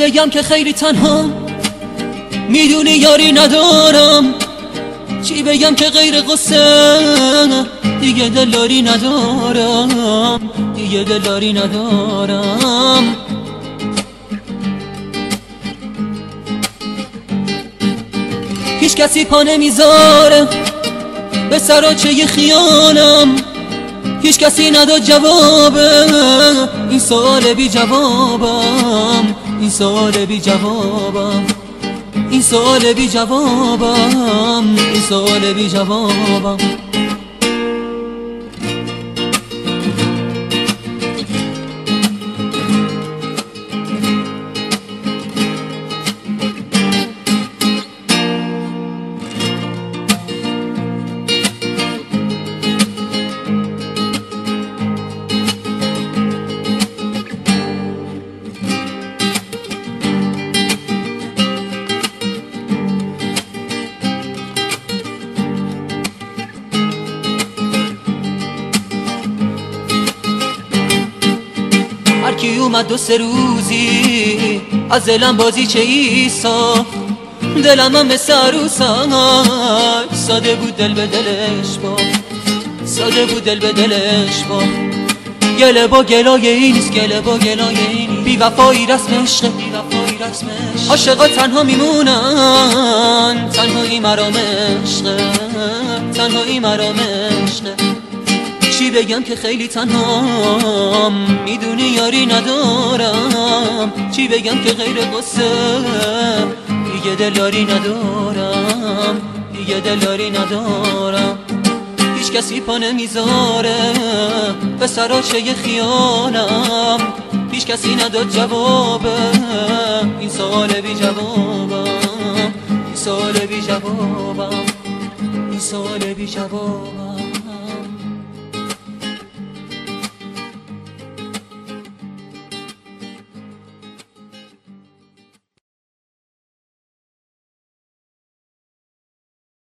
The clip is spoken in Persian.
بگم که خیلی تنها، میدونی یاری ندارم. چی بگم که غیر قصه، دیگه دلاری ندارم، دیگه دلاری ندارم. هیچ کسی پا نمیذاره به سراچه خیالم، هیچ کسی نداد جواب این سوال بی جوابم، این سوال بی جوابم، این سوال بی جوابم، این سوال بی جوابم. هرکی اومد دو سه روزی از دلم بازی چه ایسا، دلم هم مثل عروسک ساده بود دل به دلش با، ساده بود دل به دلش با. گله با گلای این نیست، گله با گلای این نیست، بی وفایی رسم عشقه، بی وفایی رسم عشق. عاشقا تنها میمونن، تنهایی مرام عشقه، تنهایی مرام عشقه. چی بگم که خیلی تنهام، میدونی یاری ندارم. چی بگم که غیر قصه، دیگه دلاری ندارم، دیگه دلاری ندارم. هیچ کسی پا نمیذاره به سراچه خیالم، هیچ کسی نداد جواب این سوال بی جوابم، این سوال بی جوابم، این سوال بی جوابم.